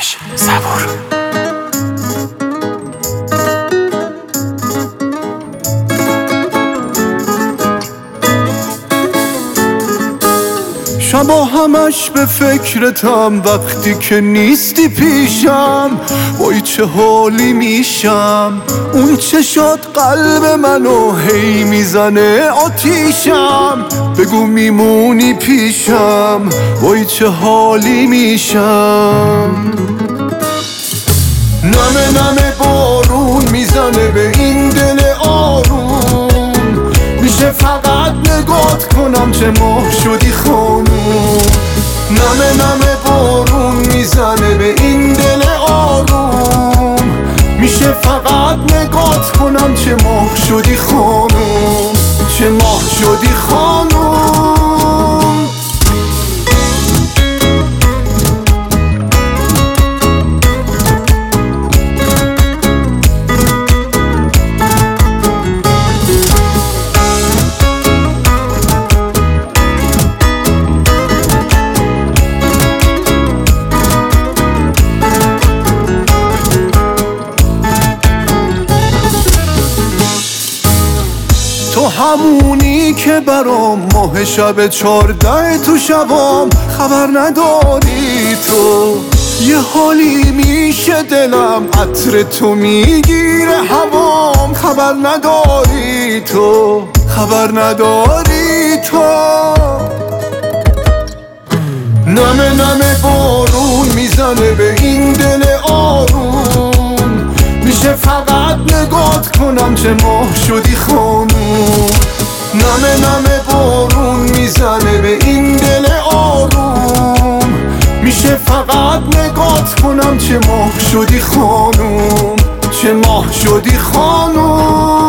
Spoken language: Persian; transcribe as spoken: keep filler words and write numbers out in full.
باش صبور. شبا همش به فکرتم وقتی که نیستی پیشم، وای چه حالی میشم. اون چشات قلب منو هی میزنه آتیشم. بگو میمونی پیشم، وای چه حالی میشم. نمه نمه بارون میزنه به این دل آروم، میشه فقط نگات کنم چه ماه شدی خانوم. نمه نمه بارون میزنه به این دل آروم، میشه فقط نگات کنم چه ماه شدی خانوم، چه ماه شدی خانوم. تو همونی که برام ماه شب چارده تو شبام، خبر نداری تو یه حالی میشه دلم، عطر تو میگیره هوام. خبر نداری تو، خبر نداری تو. نمه نمه بارون میزنه به این دل آروم، میشه فقط نگات کنم چه ماه شدی خانوم. نمه نمه بارون میزنه به این دل آروم، میشه فقط نگات کنم چه ماه شدی خانوم، چه ماه شدی خانوم.